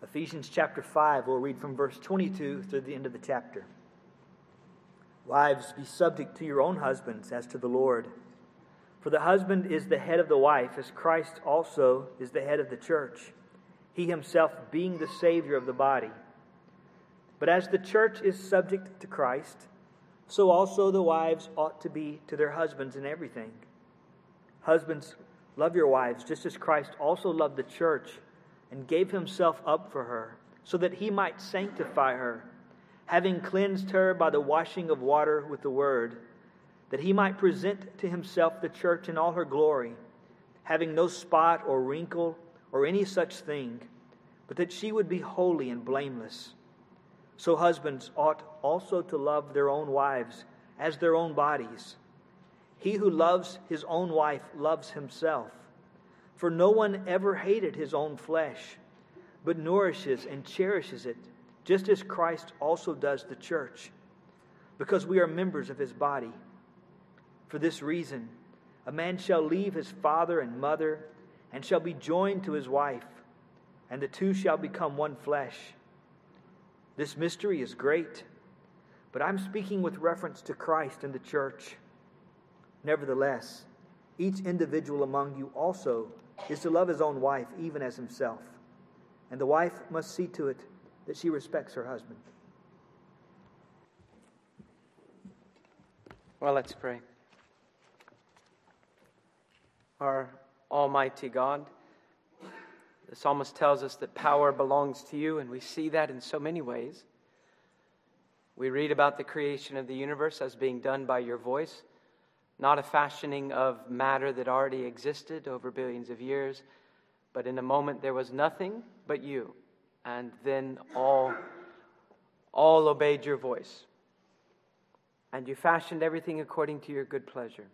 Ephesians chapter 5, we'll read from verse 22 through the end of the chapter. Wives, be subject to your own husbands as to the Lord. For the husband is the head of the wife, as Christ also is the head of the church, he himself being the Savior of the body. But as the church is subject to Christ, so also the wives ought to be to their husbands in everything. Husbands, love your wives, just as Christ also loved the church and gave himself up for her, so that he might sanctify her, having cleansed her by the washing of water with the word, that he might present to himself the church in all her glory, having no spot or wrinkle or any such thing, but that she would be holy and blameless. So husbands ought also to love their own wives as their own bodies. He who loves his own wife loves himself. For no one ever hated his own flesh, but nourishes and cherishes it, just as Christ also does the church, because we are members of his body. For this reason, a man shall leave his father and mother, and shall be joined to his wife, and the two shall become one flesh. This mystery is great, but I'm speaking with reference to Christ and the church. Nevertheless, each individual among you also is to love his own wife even as himself, and the wife must see to it that she respects her husband. Well, let's pray. Our Almighty God, the psalmist tells us that power belongs to you, and we see that in so many ways. We read about the creation of the universe as being done by your voice, not a fashioning of matter that already existed over billions of years, but in a moment there was nothing but you, and then all obeyed your voice. And you fashioned everything according to your good pleasure.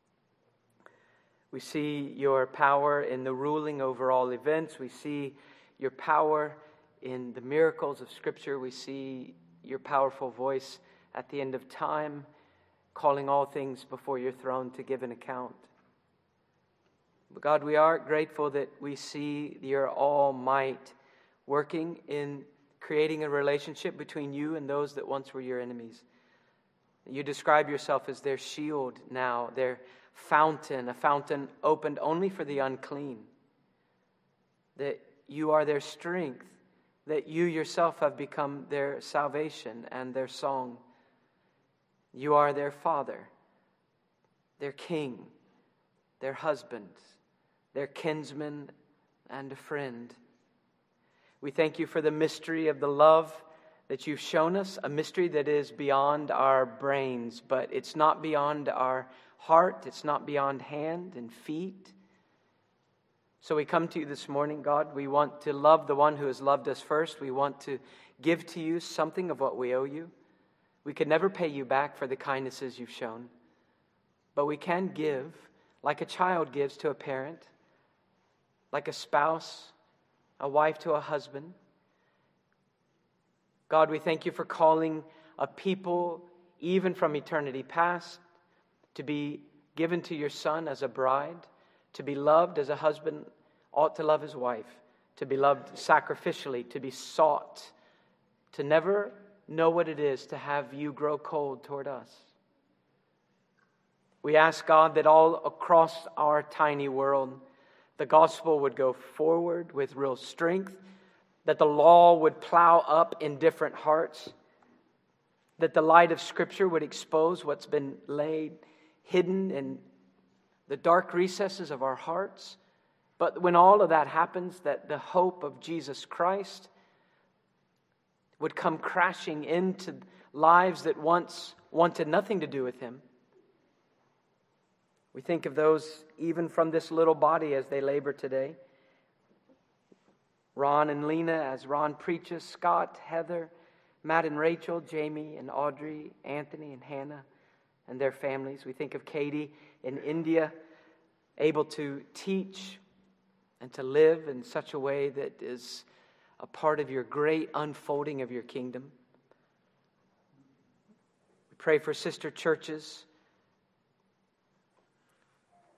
We see your power in the ruling over all events. We see your power in the miracles of Scripture. We see your powerful voice at the end of time, calling all things before your throne to give an account. But God, we are grateful that we see your all-might working in creating a relationship between you and those that once were your enemies. You describe yourself as their shield now, their fountain, a fountain opened only for the unclean. That you are their strength, that you yourself have become their salvation and their song. You are their father, their king, their husband, their kinsman and a friend. We thank you for the mystery of the love that you've shown us, a mystery that is beyond our brains, but it's not beyond our heart, it's not beyond hand and feet. So we come to you this morning, God. We want to love the one who has loved us first. We want to give to you something of what we owe you. We could never pay you back for the kindnesses you've shown, but we can give like a child gives to a parent, like a spouse, a wife to a husband. God, we thank you for calling a people, even from eternity past, to be given to your Son as a bride, to be loved as a husband ought to love his wife, to be loved sacrificially, to be sought, to never know what it is to have you grow cold toward us. We ask, God, that all across our tiny world, the gospel would go forward with real strength, that the law would plow up in different hearts, that the light of Scripture would expose what's been laid hidden in the dark recesses of our hearts. But when all of that happens, that the hope of Jesus Christ would come crashing into lives that once wanted nothing to do with him. We think of those even from this little body as they labor today. Ron and Lena as Ron preaches, Scott, Heather, Matt and Rachel, Jamie and Audrey, Anthony and Hannah and their families. We think of Katie in India, able to teach and to live in such a way that is a part of your great unfolding of your kingdom. We pray for sister churches.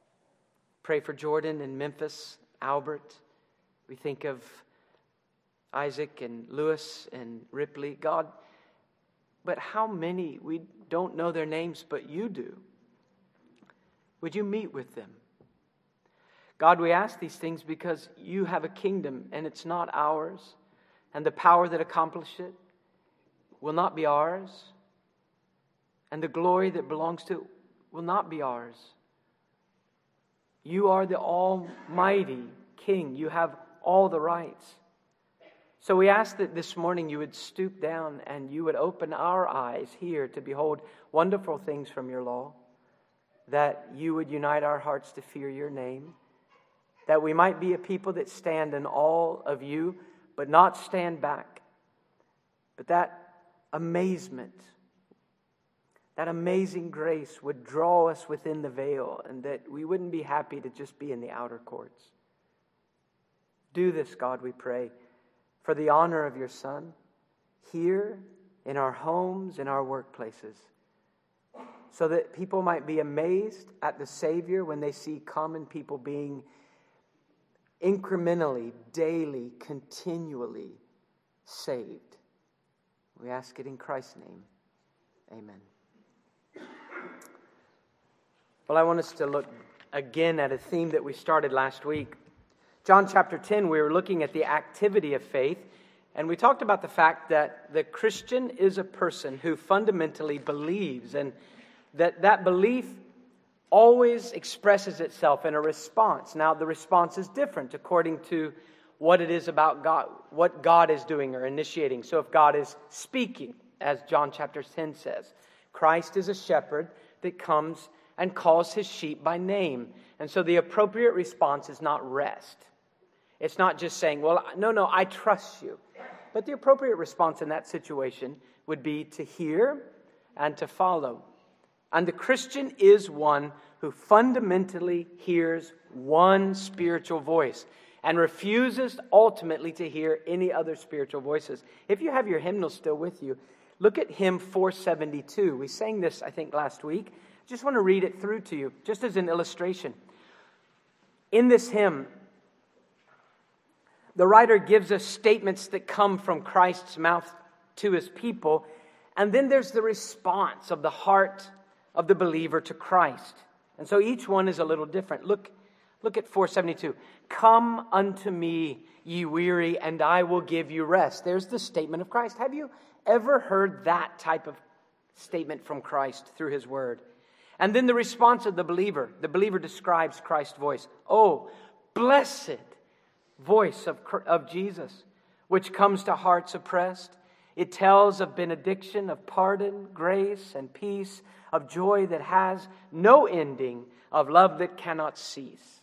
Pray for Jordan and Memphis, Albert. We think of Isaac and Lewis and Ripley. God, but how many, we don't know their names, but you do. Would you meet with them? God, we ask these things because you have a kingdom and it's not ours. And the power that accomplishes it will not be ours. And the glory that belongs to it will not be ours. You are the almighty King. You have all the rights. So we ask that this morning you would stoop down and you would open our eyes here to behold wonderful things from your law, that you would unite our hearts to fear your name, that we might be a people that stand in awe of you, but not stand back. But that amazement, that amazing grace would draw us within the veil, and that we wouldn't be happy to just be in the outer courts. Do this, God, we pray, for the honor of your Son, here, in our homes, in our workplaces, so that people might be amazed at the Savior when they see common people being incrementally, daily, continually saved. We ask it in Christ's name. Amen. Well, I want us to look again at a theme that we started last week. John chapter 10, we were looking at the activity of faith, and we talked about the fact that the Christian is a person who fundamentally believes, and that belief always expresses itself in a response. Now, the response is different according to what it is about God, what God is doing or initiating. So if God is speaking, as John chapter 10 says, Christ is a shepherd that comes and calls his sheep by name. And so the appropriate response is not rest. It's not just saying, well, no, I trust you. But the appropriate response in that situation would be to hear and to follow. And the Christian is one who fundamentally hears one spiritual voice and refuses ultimately to hear any other spiritual voices. If you have your hymnal still with you, look at hymn 472. We sang this, I think, last week. I just want to read it through to you, just as an illustration. In this hymn, the writer gives us statements that come from Christ's mouth to his people, and then there's the response of the heart of the believer to Christ. And so each one is a little different. Look at 472. Come unto me, ye weary, and I will give you rest. There's the statement of Christ. Have you ever heard that type of statement from Christ through his word? And then the response of the believer. The believer describes Christ's voice. Oh, blessed voice of Jesus, which comes to hearts oppressed. It tells of benediction, of pardon, grace, and peace, of joy that has no ending, of love that cannot cease.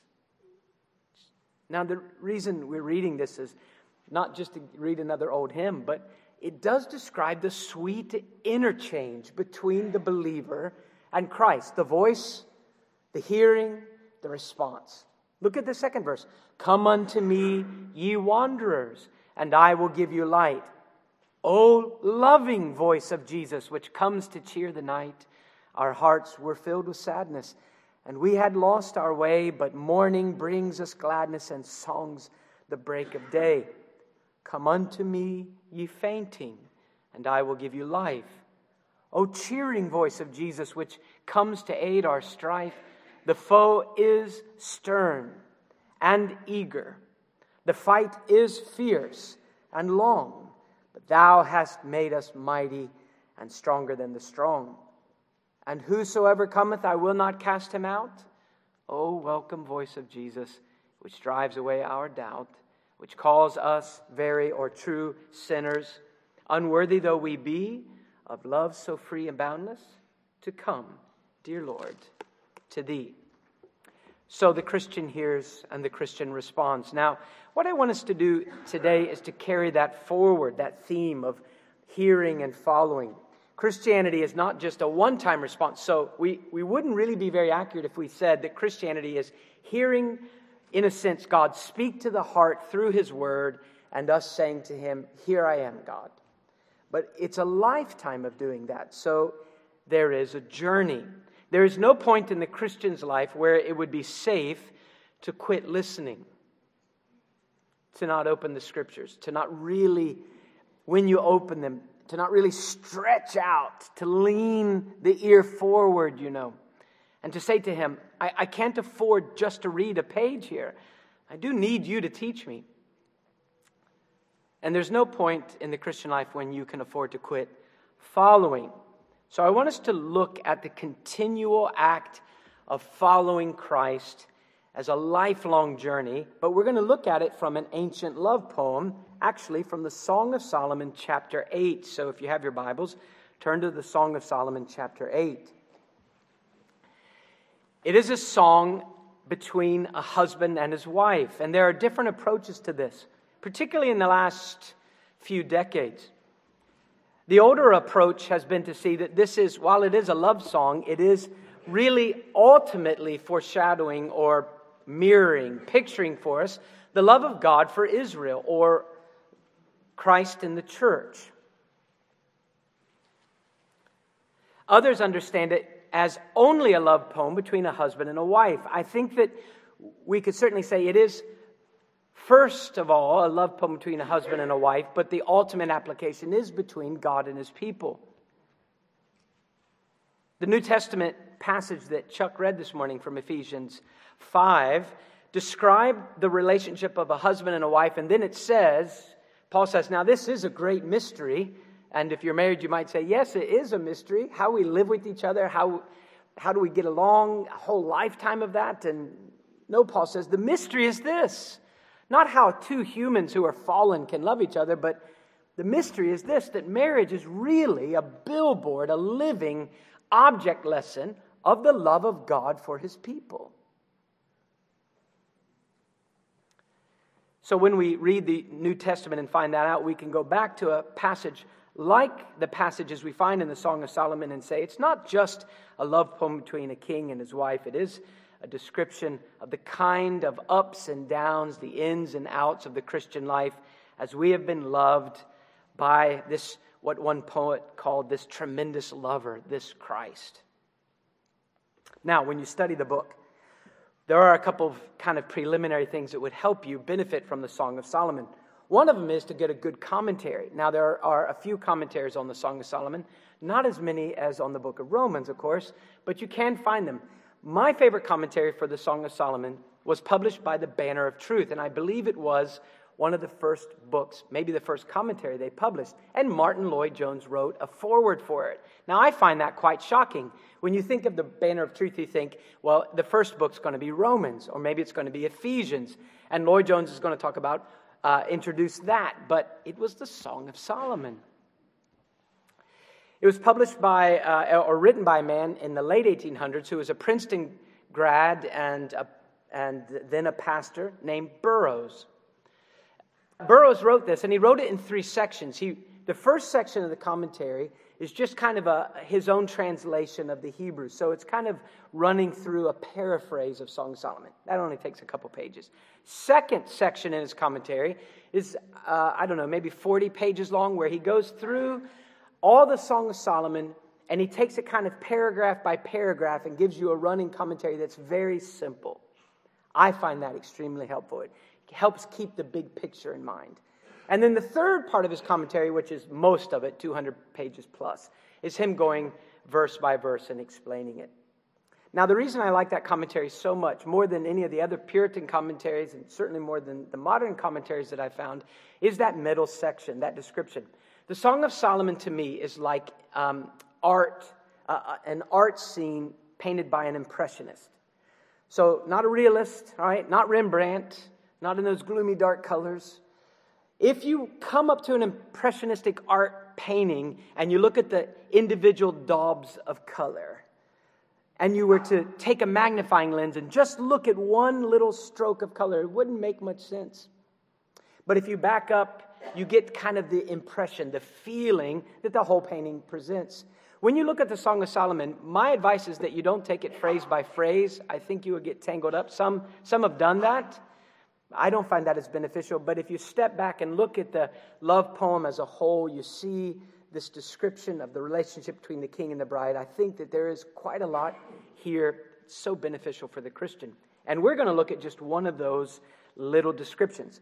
Now, the reason we're reading this is not just to read another old hymn, but it does describe the sweet interchange between the believer and Christ. The voice, the hearing, the response. Look at the second verse. Come unto me, ye wanderers, and I will give you light. O loving voice of Jesus, which comes to cheer the night. Our hearts were filled with sadness, and we had lost our way, but morning brings us gladness and songs the break of day. Come unto me, ye fainting, and I will give you life. O cheering voice of Jesus, which comes to aid our strife. The foe is stern and eager. The fight is fierce and long, but thou hast made us mighty and stronger than the strong. And whosoever cometh, I will not cast him out. O welcome voice of Jesus, which drives away our doubt, which calls us very or true sinners, unworthy though we be, of love so free and boundless, to come, dear Lord, to thee. So the Christian hears and the Christian responds. Now, what I want us to do today is to carry that forward, that theme of hearing and following. Christianity is not just a one-time response. So we wouldn't really be very accurate if we said that Christianity is hearing, in a sense, God speak to the heart through his word and us saying to him, here I am, God. But it's a lifetime of doing that. So there is a journey. There is no point in the Christian's life where it would be safe to quit listening. to not open the Scriptures, to not really, when you open them, to not really stretch out, to lean the ear forward, and to say to him, I can't afford just to read a page here. I do need you to teach me. And there's no point in the Christian life when you can afford to quit following. So I want us to look at the continual act of following Christ as a lifelong journey, but we're going to look at it from an ancient love poem, actually from the Song of Solomon, chapter 8. So if you have your Bibles, turn to the Song of Solomon, chapter 8. It is a song between a husband and his wife, and there are different approaches to this, particularly in the last few decades. The older approach has been to see that this is, while it is a love song, it is really ultimately foreshadowing or mirroring, picturing for us the love of God for Israel, or Christ in the church. Others understand it as only a love poem between a husband and a wife. I think that we could certainly say it is, first of all, a love poem between a husband and a wife, but the ultimate application is between God and his people. The New Testament passage that Chuck read this morning from Ephesians 5 described the relationship of a husband and a wife, and then it says, Paul says, now this is a great mystery, and if you're married, you might say, yes, it is a mystery, how we live with each other, how do we get along, a whole lifetime of that, and no, Paul says, the mystery is this. Not how two humans who are fallen can love each other, but the mystery is this, that marriage is really a billboard, a living object lesson of the love of God for his people. So when we read the New Testament and find that out, we can go back to a passage like the passages we find in the Song of Solomon and say, it's not just a love poem between a king and his wife, it is a description of the kind of ups and downs, the ins and outs of the Christian life as we have been loved by this, what one poet called this tremendous lover, this Christ. Now, when you study the book, there are a couple of kind of preliminary things that would help you benefit from the Song of Solomon. One of them is to get a good commentary. Now, there are a few commentaries on the Song of Solomon, not as many as on the book of Romans, of course, but you can find them. My favorite commentary for the Song of Solomon was published by the Banner of Truth, and I believe it was one of the first books, maybe the first commentary they published, and Martin Lloyd-Jones wrote a foreword for it. Now, I find that quite shocking. When you think of the Banner of Truth, you think, well, the first book's going to be Romans, or maybe it's going to be Ephesians, and Lloyd-Jones is going to talk about, introduce that, but it was the Song of Solomon. It was published by, or written by a man in the late 1800s who was a Princeton grad and then a pastor named Burroughs. Burroughs wrote this, and he wrote it in 3 sections. The first section of the commentary is just kind of his own translation of the Hebrew. So it's kind of running through a paraphrase of Song of Solomon. That only takes a couple pages. Second section in his commentary is, maybe 40 pages long, where he goes through all the Song of Solomon, and he takes it kind of paragraph by paragraph and gives you a running commentary that's very simple. I find that extremely helpful. It helps keep the big picture in mind. And then the third part of his commentary, which is most of it, 200 pages plus, is him going verse by verse and explaining it. Now, the reason I like that commentary so much, more than any of the other Puritan commentaries, and certainly more than the modern commentaries that I found, is that middle section, that description. The Song of Solomon, to me, is like art, an art scene painted by an impressionist. So, not a realist, all right? Not Rembrandt, not in those gloomy dark colors. If you come up to an impressionistic art painting and you look at the individual daubs of color, and you were to take a magnifying lens and just look at one little stroke of color, it wouldn't make much sense. But if you back up, you get kind of the impression, the feeling that the whole painting presents. When you look at the Song of Solomon, my advice is that you don't take it phrase by phrase. I think you would get tangled up. Some have done that. I don't find that as beneficial, but if you step back and look at the love poem as a whole, you see this description of the relationship between the king and the bride. I think that there is quite a lot here so beneficial for the Christian. And we're going to look at just one of those little descriptions.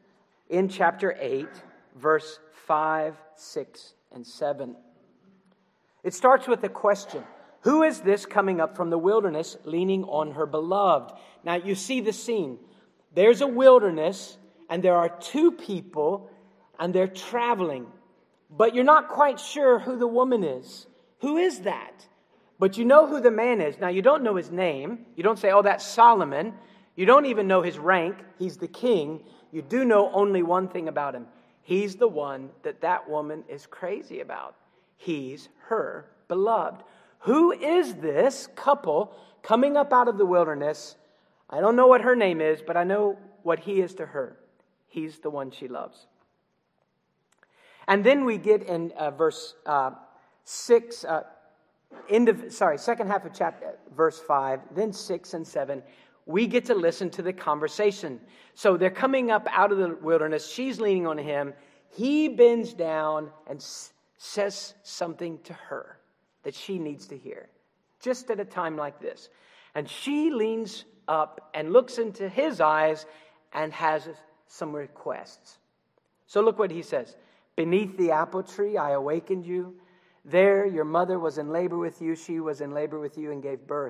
in chapter 8, verse 5, 6, and 7. It starts with a question. Who is this coming up from the wilderness, leaning on her beloved? Now you see the scene. There's a wilderness, and there are two people, and they're traveling. But you're not quite sure who the woman is. Who is that? But you know who the man is. Now you don't know his name. You don't say, oh, that's Solomon. You don't even know his rank. He's the king. You do know only one thing about him. He's the one that woman is crazy about. He's her beloved. Who is this couple coming up out of the wilderness? I don't know what her name is, but I know what he is to her. He's the one she loves. And then we get in verse 6, second half of chapter, verse 5, then 6 and 7, we get to listen to the conversation. So they're coming up out of the wilderness. She's leaning on him. He bends down and says something to her that she needs to hear, just at a time like this. And she leans up and looks into his eyes and has some requests. So look what he says. Beneath the apple tree, I awakened you. There, your mother was in labor with you. She was in labor with you and gave birth.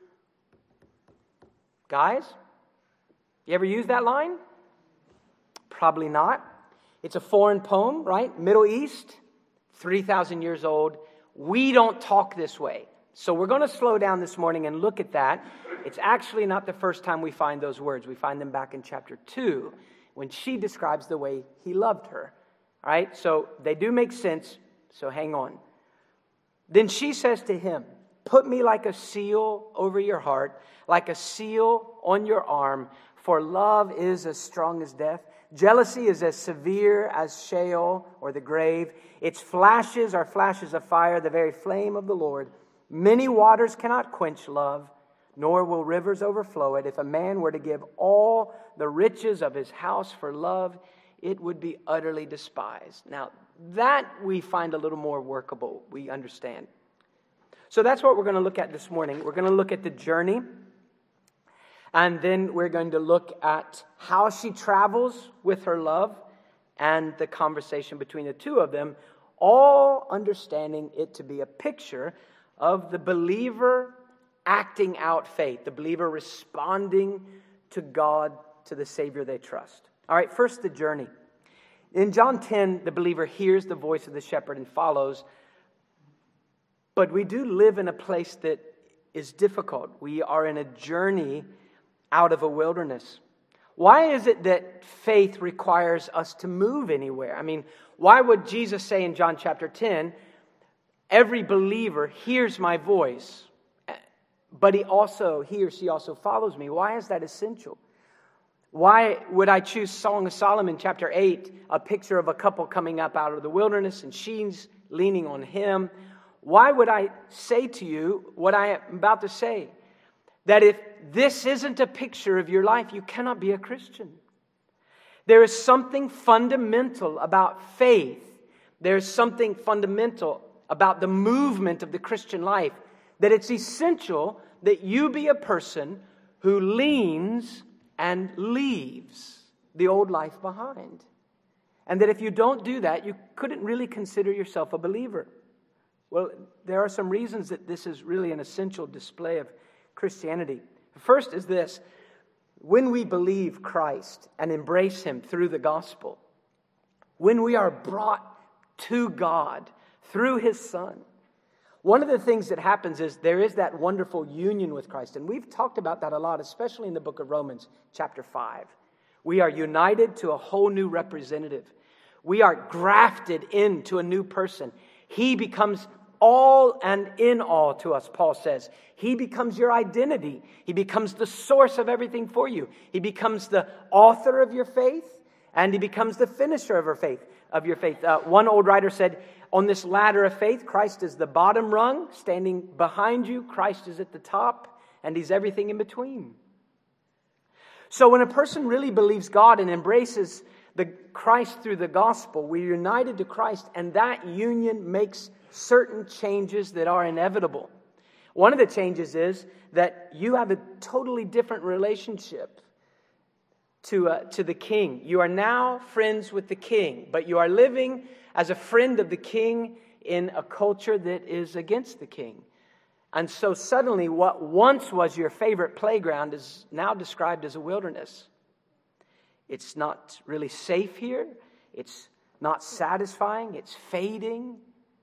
Guys, you ever use that line? Probably not. It's a foreign poem, right? Middle East, 3,000 years old. We don't talk this way. So we're going to slow down this morning and look at that. It's actually not the first time we find those words. We find them back in chapter 2 when she describes the way he loved her. All right, so they do make sense, so hang on. Then she says to him, put me like a seal over your heart, like a seal on your arm, for love is as strong as death. Jealousy is as severe as Sheol or the grave. Its flashes are flashes of fire, the very flame of the Lord. Many waters cannot quench love, nor will rivers overflow it. If a man were to give all the riches of his house for love, it would be utterly despised. Now, that we find a little more workable. We understand. So that's what we're going to look at this morning. We're going to look at the journey. And then we're going to look at how she travels with her love and the conversation between the two of them, all understanding it to be a picture of the believer acting out faith, the believer responding to God, to the Savior they trust. All right, first the journey. In John 10, the believer hears the voice of the shepherd and follows. But we do live in a place that is difficult. We are in a journey out of a wilderness. Why is it that faith requires us to move anywhere? I mean, why would Jesus say in John chapter 10, every believer hears my voice, but he or she also follows me? Why is that essential? Why would I choose Song of Solomon chapter 8, a picture of a couple coming up out of the wilderness and she's leaning on him? Why would I say to you what I am about to say? That if this isn't a picture of your life, you cannot be a Christian. There is something fundamental about faith. There's something fundamental about the movement of the Christian life, that it's essential that you be a person who leans and leaves the old life behind. And that if you don't do that, you couldn't really consider yourself a believer. Well, there are some reasons that this is really an essential display of Christianity. First is this: when we believe Christ and embrace Him through the gospel, when we are brought to God through His Son, one of the things that happens is there is that wonderful union with Christ. And we've talked about that a lot, especially in the book of Romans, chapter 5. We are united to a whole new representative. We are grafted into a new person. He becomes all and in all to us, Paul says. He becomes your identity. He becomes the source of everything for you. He becomes the author of your faith, and He becomes the finisher of your faith. One old writer said, on this ladder of faith, Christ is the bottom rung. Standing behind you, Christ is at the top, and He's everything in between. So when a person really believes God and embraces the Christ through the gospel, we're united to Christ, and that union makes certain changes that are inevitable. One of the changes is that you have a totally different relationship to the king. You are now friends with the king, but you are living as a friend of the king in a culture that is against the king. And so suddenly what once was your favorite playground is now described as a wilderness. It's not really safe here. It's not satisfying. It's fading.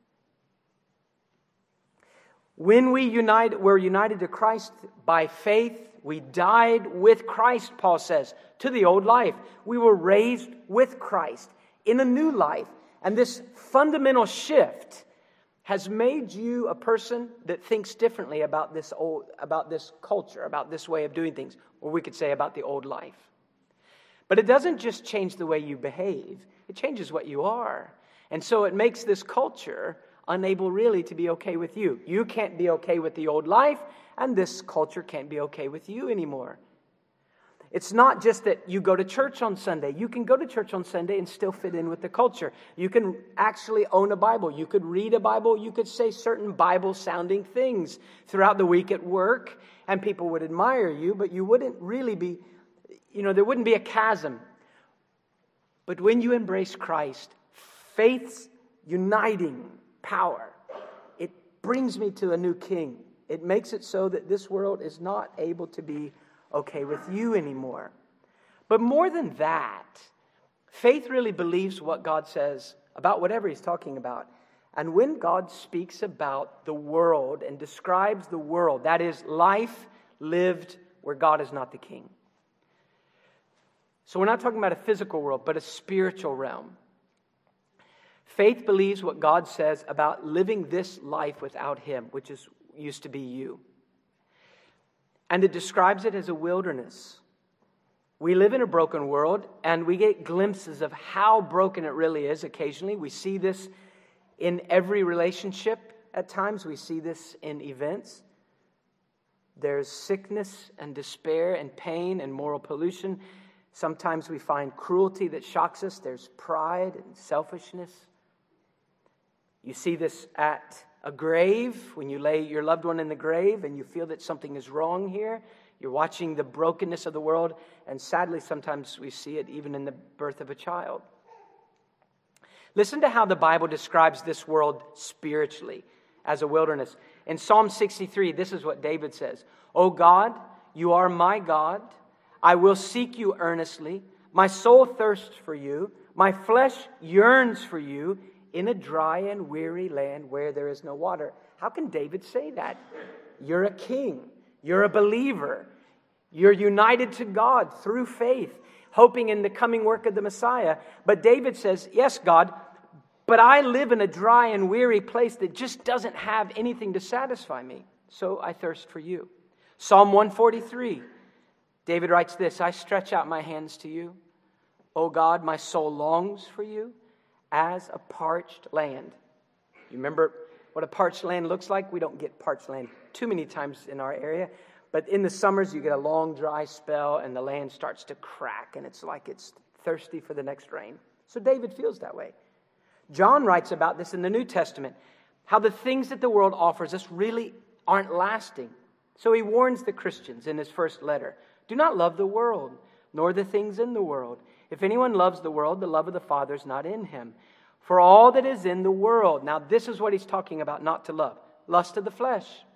When we're united to Christ by faith, we died with Christ, Paul says, to the old life. We were raised with Christ in a new life. And this fundamental shift has made you a person that thinks differently about this culture, about this way of doing things, or we could say about the old life. But it doesn't just change the way you behave, it changes what you are. And so it makes this culture unable really to be okay with you. You can't be okay with the old life, and this culture can't be okay with you anymore. It's not just that you go to church on Sunday. You can go to church on Sunday and still fit in with the culture. You can actually own a Bible. You could read a Bible. You could say certain Bible-sounding things throughout the week at work, and people would admire you, but you wouldn't really be, there wouldn't be a chasm. But when you embrace Christ, faith's uniting power, it brings me to a new king. It makes it so that this world is not able to be okay with you anymore. But more than that, faith really believes what God says about whatever he's talking about. And when God speaks about the world and describes the world, that is life lived where God is not the king. So we're not talking about a physical world, but a spiritual realm. Faith believes what God says about living this life without him, which used to be you. And it describes it as a wilderness. We live in a broken world, and we get glimpses of how broken it really is occasionally. We see this in every relationship at times. We see this in events. There's sickness and despair and pain and moral pollution. Sometimes we find cruelty that shocks us. There's pride and selfishness. You see this at a grave, when you lay your loved one in the grave and you feel that something is wrong here. You're watching the brokenness of the world, and sadly sometimes we see it even in the birth of a child. Listen to how the Bible describes this world spiritually as a wilderness. In Psalm 63, this is what David says. "O God, you are my God. I will seek you earnestly. My soul thirsts for you. My flesh yearns for you in a dry and weary land where there is no water." How can David say that? You're a king. You're a believer. You're united to God through faith, hoping in the coming work of the Messiah. But David says, yes, God, but I live in a dry and weary place that just doesn't have anything to satisfy me. So I thirst for you. Psalm 143, David writes this, "I stretch out my hands to you. O God, my soul longs for you as a parched land." You remember what a parched land looks like? We don't get parched land too many times in our area. But in the summers, you get a long dry spell and the land starts to crack and it's like it's thirsty for the next rain. So David feels that way. John writes about this in the New Testament, how the things that the world offers us really aren't lasting. So he warns the Christians in his first letter, "Do not love the world, nor the things in the world. If anyone loves the world, the love of the Father is not in him. For all that is in the world," now this is what he's talking about not to love. Lust of the flesh,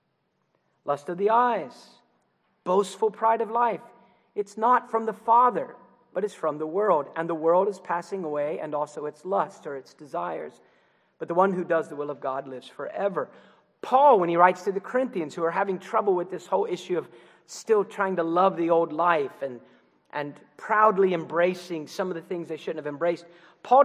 lust of the eyes, boastful pride of life. It's not from the Father, but it's from the world. And the world is passing away, and also its lust or its desires. But the one who does the will of God lives forever. Paul, when he writes to the Corinthians who are having trouble with this whole issue of still trying to love the old life and proudly embracing some of the things they shouldn't have embraced, Paul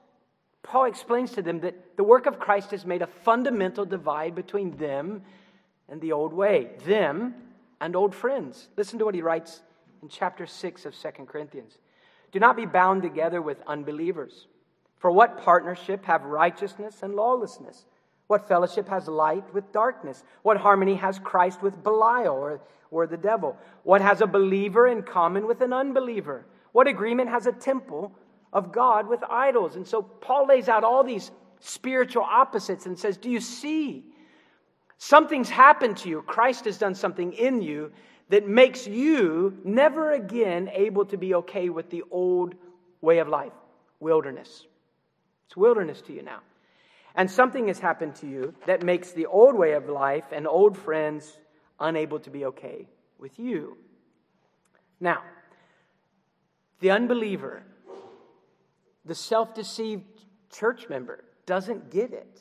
explains to them that the work of Christ has made a fundamental divide between them and the old way, them and old friends. Listen to what he writes in chapter 6 of 2 Corinthians. "Do not be bound together with unbelievers. For what partnership have righteousness and lawlessness? What fellowship has light with darkness? What harmony has Christ with Belial or the devil? What has a believer in common with an unbeliever? What agreement has a temple of God with idols?" And so Paul lays out all these spiritual opposites and says, do you see? Something's happened to you. Christ has done something in you that makes you never again able to be okay with the old way of life. Wilderness. It's wilderness to you now. And something has happened to you that makes the old way of life and old friends unable to be okay with you. Now, the unbeliever, the self-deceived church member, doesn't get it.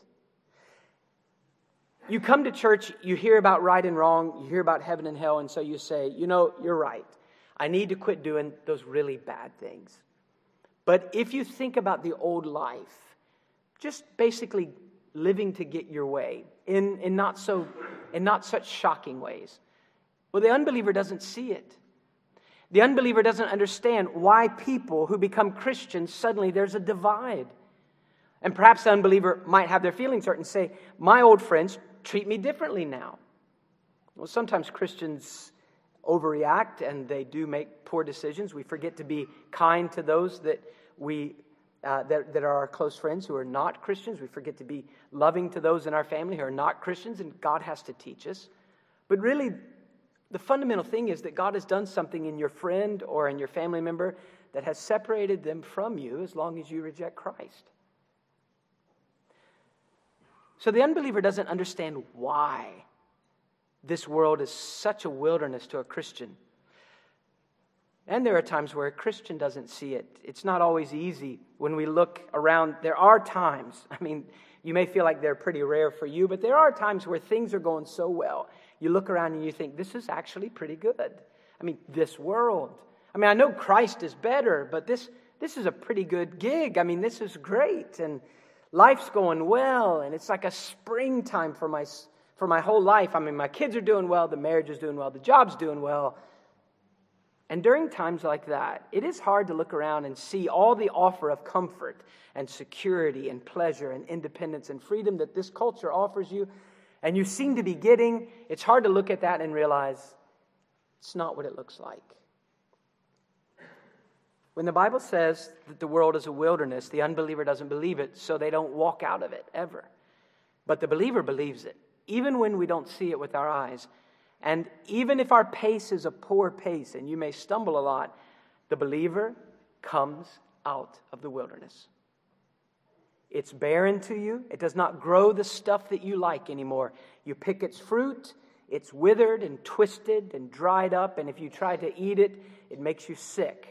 You come to church, you hear about right and wrong, you hear about heaven and hell, and so you say, you're right. I need to quit doing those really bad things. But if you think about the old life, just basically living to get your way in not such shocking ways, well, the unbeliever doesn't see it. The unbeliever doesn't understand why people who become Christians, suddenly there's a divide. And perhaps the unbeliever might have their feelings hurt and say, my old friends treat me differently now. Well, sometimes Christians overreact and they do make poor decisions. We forget to be kind to those that that are our close friends who are not Christians. We forget to be loving to those in our family who are not Christians, and God has to teach us. But really, the fundamental thing is that God has done something in your friend or in your family member that has separated them from you as long as you reject Christ. So the unbeliever doesn't understand why this world is such a wilderness to a Christian. And there are times where a Christian doesn't see it. It's not always easy when we look around. There are times, you may feel like they're pretty rare for you, but there are times where things are going so well. You look around and you think, this is actually pretty good. This world. I know Christ is better, but this is a pretty good gig. This is great. And life's going well, and it's like a springtime for my whole life. My kids are doing well, the marriage is doing well, the job's doing well. And during times like that, it is hard to look around and see all the offer of comfort and security and pleasure and independence and freedom that this culture offers you, and you seem to be getting. It's hard to look at that and realize it's not what it looks like. When the Bible says that the world is a wilderness, the unbeliever doesn't believe it, so they don't walk out of it ever. But the believer believes it, even when we don't see it with our eyes. And even if our pace is a poor pace, and you may stumble a lot, the believer comes out of the wilderness. It's barren to you. It does not grow the stuff that you like anymore. You pick its fruit, it's withered and twisted and dried up, and if you try to eat it, it makes you sick.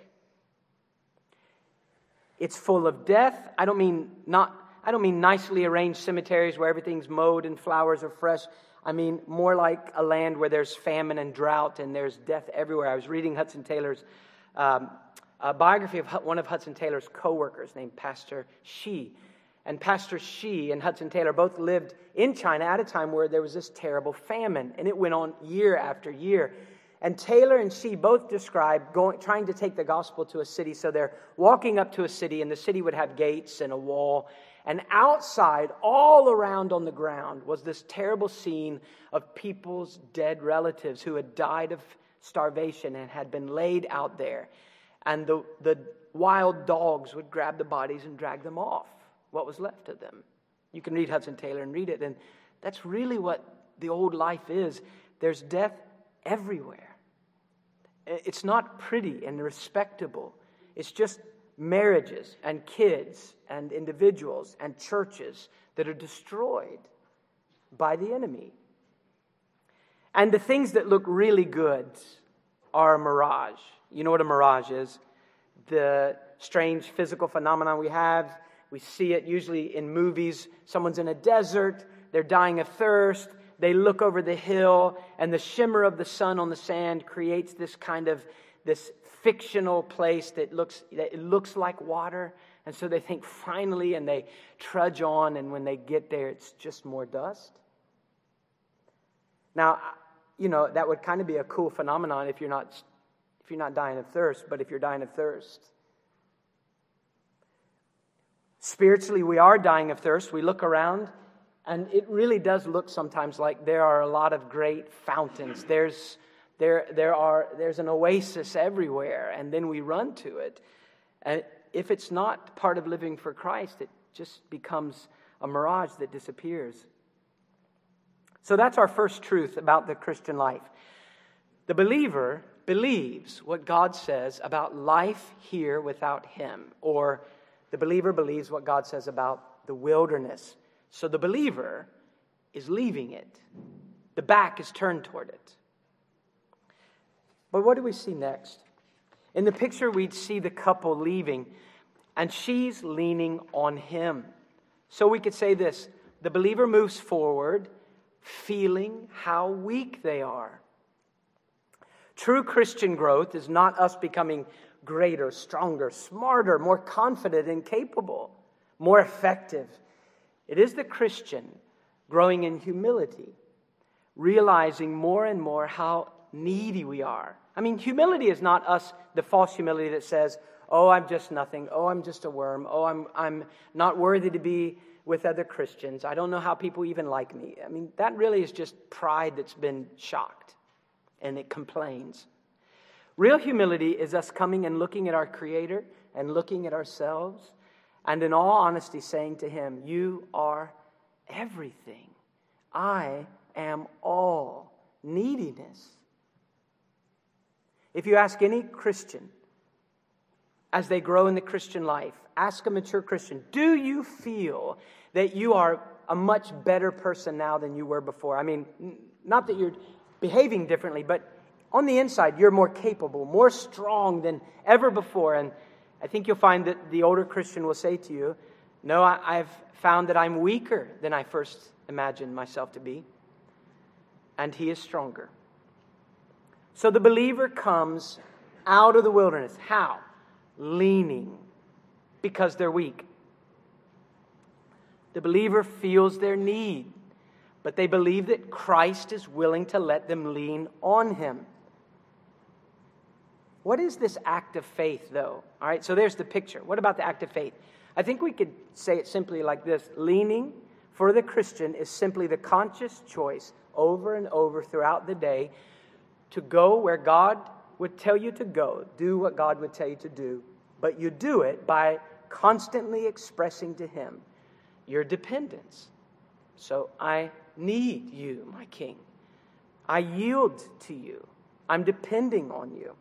It's full of death. I don't mean nicely arranged cemeteries where everything's mowed and flowers are fresh. More like a land where there's famine and drought and there's death everywhere. I was reading Hudson Taylor's biography of one of Hudson Taylor's co-workers named Pastor Shi. And Pastor Shi and Hudson Taylor both lived in China at a time where there was this terrible famine, and it went on year after year. And Taylor and Shi both describe trying to take the gospel to a city. So they're walking up to a city, and the city would have gates and a wall. And outside, all around on the ground, was this terrible scene of people's dead relatives who had died of starvation and had been laid out there. And the wild dogs would grab the bodies and drag them off, what was left of them. You can read Hudson Taylor and read it, and that's really what the old life is. There's death everywhere. It's not pretty and respectable. It's just marriages and kids and individuals and churches that are destroyed by the enemy. And the things that look really good are a mirage. You know what a mirage is? The strange physical phenomenon we have. We see it usually in movies. Someone's in a desert. They're dying of thirst. They look over the hill, and the shimmer of the sun on the sand creates this fictional place that looks like water. And so they think finally, and they trudge on, and when they get there, it's just more dust. Now, that would kind of be a cool phenomenon if you're not dying of thirst, but if you're dying of thirst. Spiritually, we are dying of thirst. We look around, and it really does look sometimes like there are a lot of great fountains. There's an oasis everywhere, and then we run to it. And if it's not part of living for Christ, it just becomes a mirage that disappears. So that's our first truth about the Christian life. The believer believes what God says about life here without Him, or the believer believes what God says about the wilderness. So the believer is leaving it. The back is turned toward it. But what do we see next? In the picture, we'd see the couple leaving, and she's leaning on him. So we could say this: the believer moves forward, feeling how weak they are. True Christian growth is not us becoming greater, stronger, smarter, more confident and capable, more effective. It is the Christian growing in humility, realizing more and more how needy we are. I mean, humility is not us, the false humility that says, oh, I'm just nothing. Oh, I'm just a worm. Oh, I'm not worthy to be with other Christians. I don't know how people even like me. I mean, that really is just pride that's been shocked, and it complains. Real humility is us coming and looking at our Creator and looking at ourselves, and in all honesty saying to Him, you are everything. I am all neediness. If you ask any Christian, as they grow in the Christian life, ask a mature Christian, do you feel that you are a much better person now than you were before? I mean, not that you're behaving differently, but on the inside, you're more capable, more strong than ever before. And I think you'll find that the older Christian will say to you, no, I've found that I'm weaker than I first imagined myself to be. And he is stronger. So the believer comes out of the wilderness. How? Leaning, because they're weak. The believer feels their need, but they believe that Christ is willing to let them lean on Him. What is this act of faith, though? All right, so there's the picture. What about the act of faith? I think we could say it simply like this. Leaning for the Christian is simply the conscious choice over and over throughout the day to go where God would tell you to go, do what God would tell you to do, but you do it by constantly expressing to Him your dependence. So I need you, my King. I yield to you. I'm depending on you.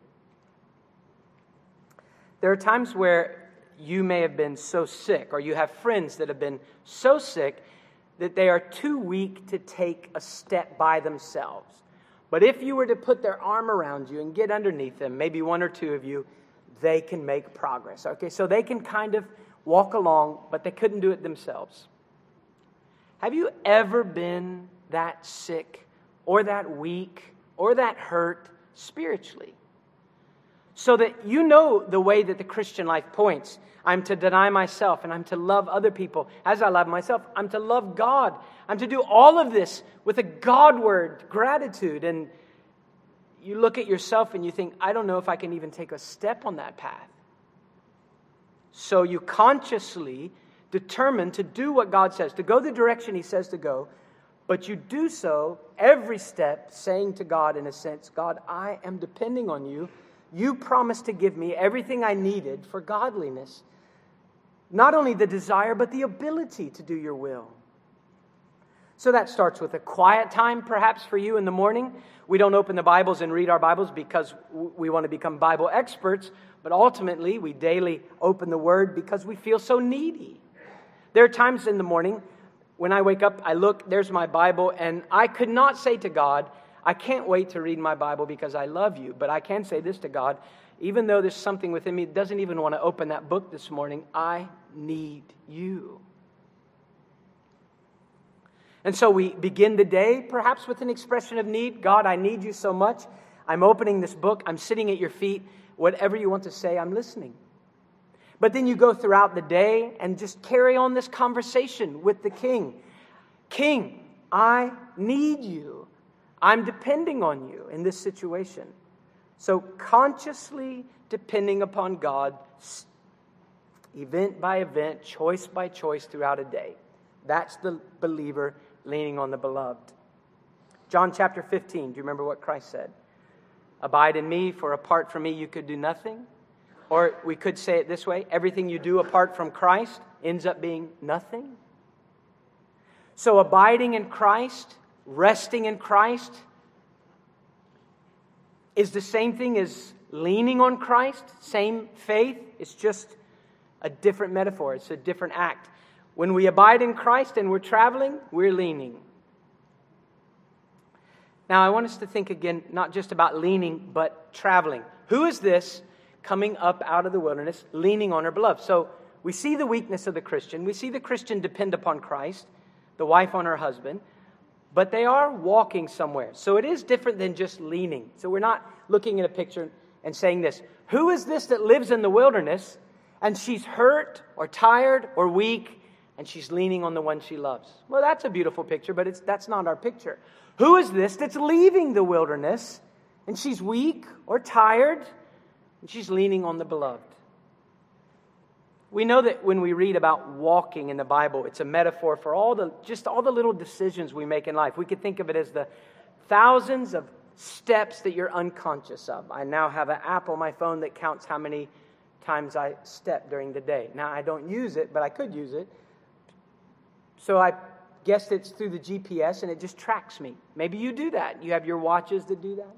There are times where you may have been so sick, or you have friends that have been so sick that they are too weak to take a step by themselves. But if you were to put their arm around you and get underneath them, maybe one or two of you, they can make progress. Okay, so they can kind of walk along, but they couldn't do it themselves. Have you ever been that sick or that weak or that hurt spiritually? So that you know the way that the Christian life points. I'm to deny myself and I'm to love other people as I love myself. I'm to love God. I'm to do all of this with a Godward gratitude. And you look at yourself and you think, I don't know if I can even take a step on that path. So you consciously determine to do what God says, to go the direction He says to go, but you do so every step saying to God, in a sense, God, I am depending on you. You promised to give me everything I needed for godliness. Not only the desire, but the ability to do your will. So that starts with a quiet time, perhaps for you in the morning. We don't open the Bibles and read our Bibles because we want to become Bible experts, but ultimately we daily open the Word because we feel so needy. There are times in the morning when I wake up, I look, there's my Bible, and I could not say to God, I can't wait to read my Bible because I love you. But I can say this to God, even though there's something within me that doesn't even want to open that book this morning, I need you. And so we begin the day perhaps with an expression of need. God, I need you so much. I'm opening this book. I'm sitting at your feet. Whatever you want to say, I'm listening. But then you go throughout the day and just carry on this conversation with the King. King, I need you. I'm depending on you in this situation. So consciously depending upon God, event by event, choice by choice throughout a day. That's the believer leaning on the beloved. John chapter 15, do you remember what Christ said? Abide in me, for apart from me you could do nothing. Or we could say it this way, everything you do apart from Christ ends up being nothing. So abiding in Christ, resting in Christ, is the same thing as leaning on Christ, same faith. It's just a different metaphor. It's a different act. When we abide in Christ and we're traveling, we're leaning. Now, I want us to think again, not just about leaning, but traveling. Who is this coming up out of the wilderness, leaning on her beloved? So we see the weakness of the Christian. We see the Christian depend upon Christ, the wife on her husband, but they are walking somewhere. So it is different than just leaning. So we're not looking at a picture and saying this. Who is this that lives in the wilderness and she's hurt or tired or weak and she's leaning on the one she loves? Well, that's a beautiful picture, but that's not our picture. Who is this that's leaving the wilderness and she's weak or tired and she's leaning on the beloved? We know that when we read about walking in the Bible, it's a metaphor for all the little decisions we make in life. We could think of it as the thousands of steps that you're unconscious of. I now have an app on my phone that counts how many times I step during the day. Now, I don't use it, but I could use it. So I guess it's through the GPS, and it just tracks me. Maybe you do that. You have your watches that do that.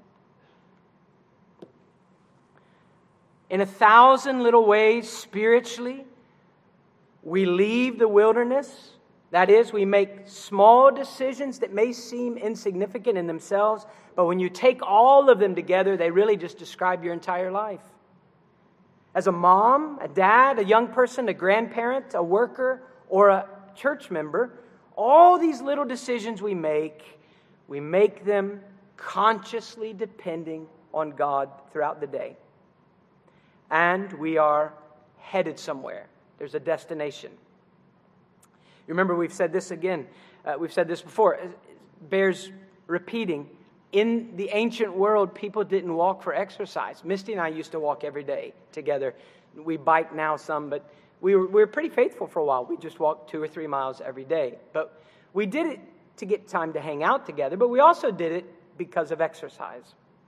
In 1,000 little ways, spiritually, we leave the wilderness. That is, we make small decisions that may seem insignificant in themselves, but when you take all of them together, they really just describe your entire life. As a mom, a dad, a young person, a grandparent, a worker, or a church member, all these little decisions we make them consciously depending on God throughout the day. And we are headed somewhere. There's a destination. You remember we've said this again. We've said this before. It bears repeating. In the ancient world, people didn't walk for exercise. Misty and I used to walk every day together. We bike now some, but we were pretty faithful for a while. We just walked 2 or 3 miles every day. But we did it to get time to hang out together, but we also did it because of exercise.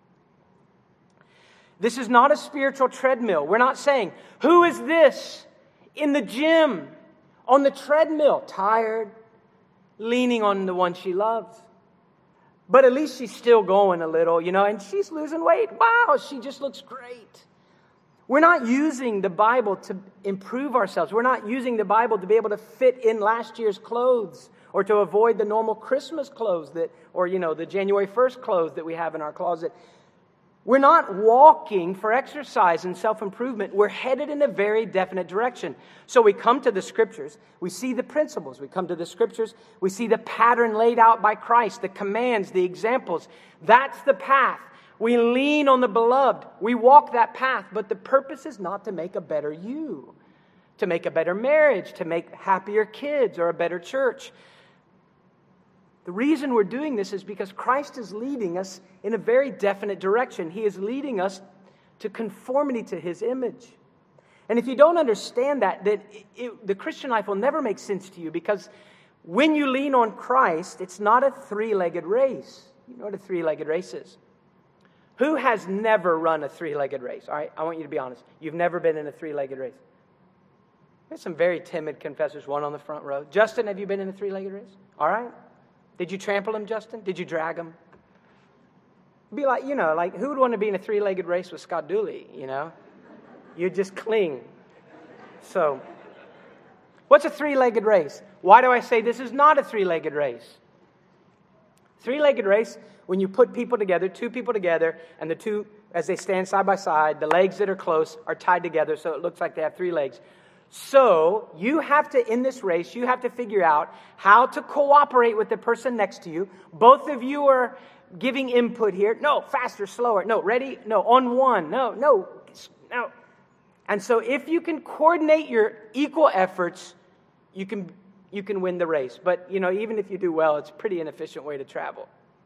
This is not a spiritual treadmill. We're not saying, who is this in the gym, on the treadmill, tired, leaning on the one she loves? But at least she's still going a little, and she's losing weight. Wow, she just looks great. We're not using the Bible to improve ourselves. We're not using the Bible to be able to fit in last year's clothes or to avoid the normal Christmas clothes or the January 1st clothes that we have in our closet. We're not walking for exercise and self-improvement. We're headed in a very definite direction. So we come to the Scriptures. We see the principles. We come to the Scriptures. We see the pattern laid out by Christ, the commands, the examples. That's the path. We lean on the beloved. We walk that path. But the purpose is not to make a better you, to make a better marriage, to make happier kids or a better church. The reason we're doing this is because Christ is leading us in a very definite direction. He is leading us to conformity to His image. And if you don't understand that, the Christian life will never make sense to you, because when you lean on Christ, it's not a three-legged race. You know what a three-legged race is? Who has never run a three-legged race? All right, I want you to be honest. You've never been in a three-legged race. There's some very timid confessors, one on the front row. Justin, have you been in a three-legged race? All right. Did you trample him, Justin? Did you drag him? Be like, who would want to be in a three-legged race with Scott Dooley, You just cling. So, what's a three-legged race? Why do I say this is not a three-legged race? Three-legged race, when you put people together, 2 people together, and the 2, as they stand side by side, the legs that are close are tied together so it looks like they have 3 legs. So, in this race, you have to figure out how to cooperate with the person next to you. Both of you are giving input here. No, faster, slower. No, ready? No, on one. No. And so if you can coordinate your equal efforts, you can win the race. But, even if you do well, it's a pretty inefficient way to travel.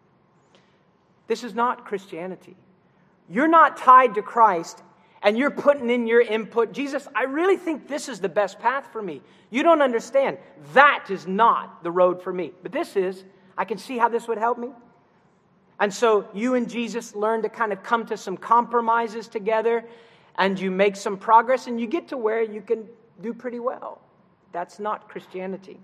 This is not Christianity. You're not tied to Christ, and you're putting in your input. Jesus, I really think this is the best path for me. You don't understand. That is not the road for me. But this is. I can see how this would help me. And so you and Jesus learn to kind of come to some compromises together, and you make some progress, and you get to where you can do pretty well. That's not Christianity.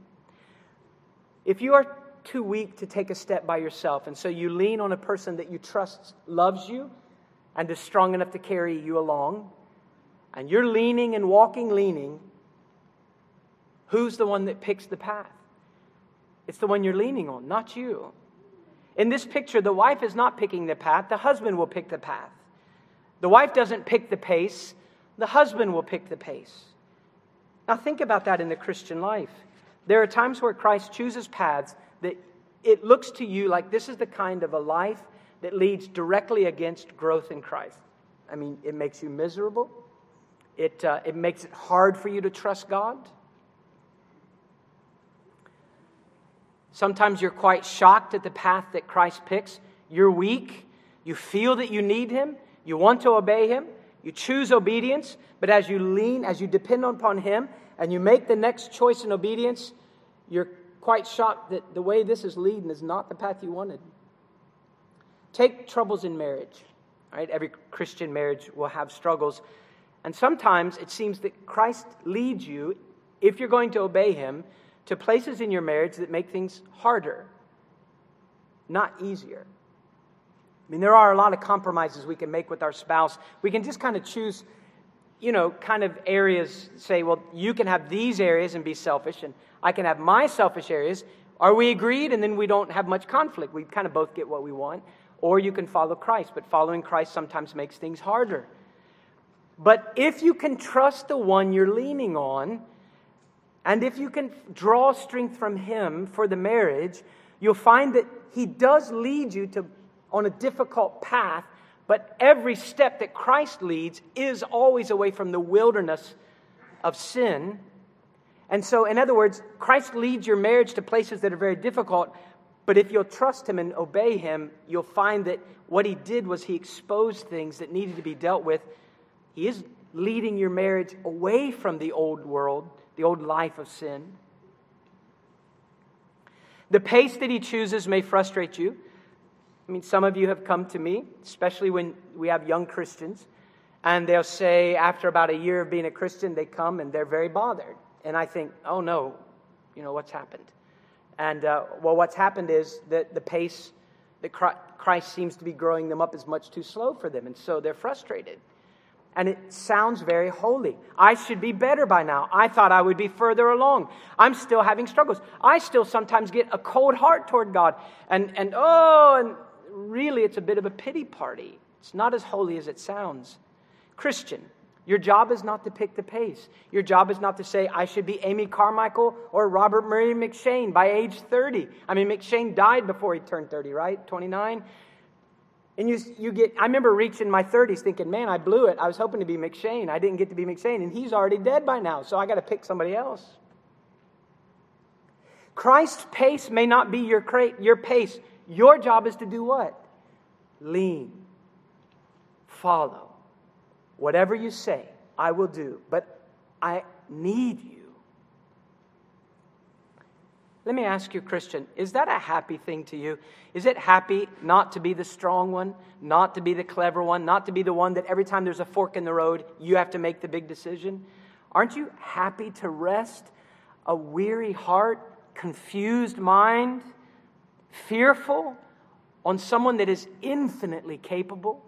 If you are too weak to take a step by yourself, and so you lean on a person that you trust loves you, and is strong enough to carry you along, and you're leaning and walking leaning, who's the one that picks the path? It's the one you're leaning on, not you. In this picture, the wife is not picking the path. The husband will pick the path. The wife doesn't pick the pace. The husband will pick the pace. Now think about that in the Christian life. There are times where Christ chooses paths that it looks to you like this is the kind of a life that leads directly against growth in Christ. I mean, it makes you miserable. It makes it hard for you to trust God. Sometimes you're quite shocked at the path that Christ picks. You're weak. You feel that you need Him. You want to obey Him. You choose obedience. But as you depend upon Him, and you make the next choice in obedience, you're quite shocked that the way this is leading is not the path you wanted. Take troubles in marriage. Right? Every Christian marriage will have struggles. And sometimes it seems that Christ leads you, if you're going to obey Him, to places in your marriage that make things harder, not easier. I mean, there are a lot of compromises we can make with our spouse. We can just kind of choose, kind of areas, say, well, you can have these areas and be selfish, and I can have my selfish areas. Are we agreed? And then we don't have much conflict. We kind of both get what we want. Or you can follow Christ, but following Christ sometimes makes things harder. But if you can trust the one you're leaning on, and if you can draw strength from Him for the marriage, you'll find that He does lead you on a difficult path, but every step that Christ leads is always away from the wilderness of sin. And so, in other words, Christ leads your marriage to places that are very difficult, but if you'll trust Him and obey Him, you'll find that what He did was He exposed things that needed to be dealt with. He is leading your marriage away from the old world, the old life of sin. The pace that He chooses may frustrate you. I mean, some of you have come to me, especially when we have young Christians, and they'll say after about a year of being a Christian, they come and they're very bothered. And I think, oh no, what's happened? And what's happened is that the pace that Christ seems to be growing them up is much too slow for them, and so they're frustrated. And it sounds very holy. I should be better by now. I thought I would be further along. I'm still having struggles. I still sometimes get a cold heart toward God. And really it's a bit of a pity party. It's not as holy as it sounds. Christian, your job is not to pick the pace. Your job is not to say, I should be Amy Carmichael or Robert Murray McShane by age 30. I mean, McShane died before he turned 30, right? 29. And I remember reaching my 30s thinking, man, I blew it. I was hoping to be McShane. I didn't get to be McShane, and he's already dead by now, so I got to pick somebody else. Christ's pace may not be your pace. Your job is to do what? Lean. Follow. Whatever you say, I will do. But I need you. Let me ask you, Christian, is that a happy thing to you? Is it happy not to be the strong one, not to be the clever one, not to be the one that every time there's a fork in the road, you have to make the big decision? Aren't you happy to rest a weary heart, confused mind, fearful on someone that is infinitely capable?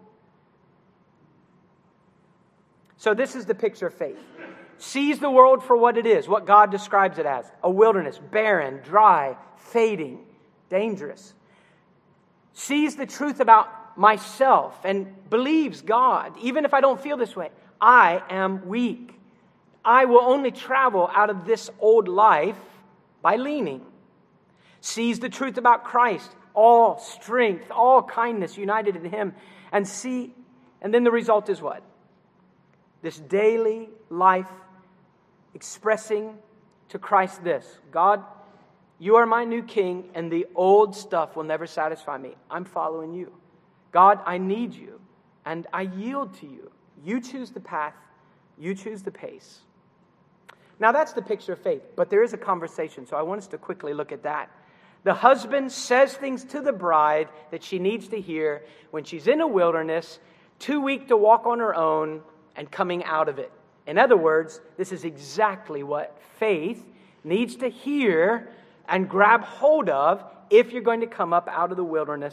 So this is the picture of faith. Sees the world for what it is, what God describes it as. A wilderness, barren, dry, fading, dangerous. Sees the truth about myself and believes God, even if I don't feel this way. I am weak. I will only travel out of this old life by leaning. Sees the truth about Christ, all strength, all kindness united in Him. And then the result is what? This daily life expressing to Christ this: God, you are my new king, and the old stuff will never satisfy me. I'm following you. God, I need you, and I yield to you. You choose the path. You choose the pace. Now, that's the picture of faith, but there is a conversation, so I want us to quickly look at that. The husband says things to the bride that she needs to hear when she's in a wilderness, too weak to walk on her own, and coming out of it. In other words, this is exactly what faith needs to hear and grab hold of if you're going to come up out of the wilderness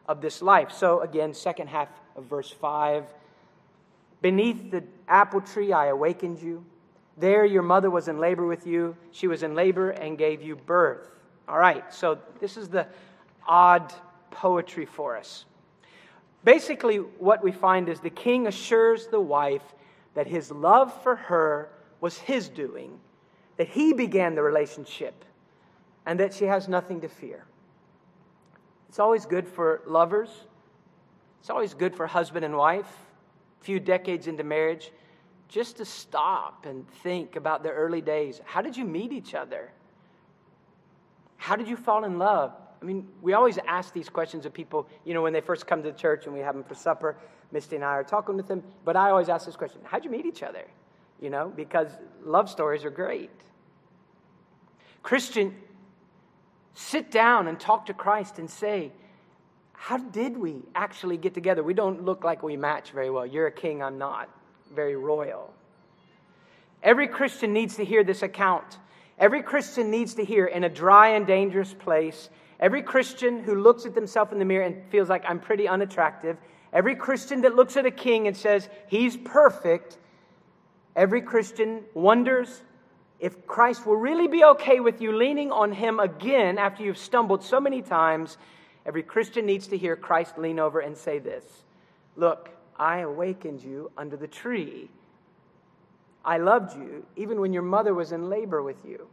of this life. So again, second half of verse 5. Beneath the apple tree I awakened you. There your mother was in labor with you. She was in labor and gave you birth. All right, so this is the odd poetry for us. Basically, what we find is the king assures the wife that his love for her was his doing, that he began the relationship, and that she has nothing to fear. It's always good for lovers. It's always good for husband and wife, a few decades into marriage, just to stop and think about the early days. How did you meet each other? How did you fall in love? I mean, we always ask these questions of people, when they first come to the church and we have them for supper. Misty and I are talking with them. But I always ask this question, how'd you meet each other? Because love stories are great. Christian, sit down and talk to Christ and say, how did we actually get together? We don't look like we match very well. You're a king, I'm not. Very royal. Every Christian needs to hear this account. Every Christian needs to hear in a dry and dangerous place. Every Christian who looks at themselves in the mirror and feels like I'm pretty unattractive. Every Christian that looks at a king and says he's perfect. Every Christian wonders if Christ will really be okay with you leaning on him again after you've stumbled so many times. Every Christian needs to hear Christ lean over and say this. Look, I awakened you under the tree. I loved you even when your mother was in labor with you.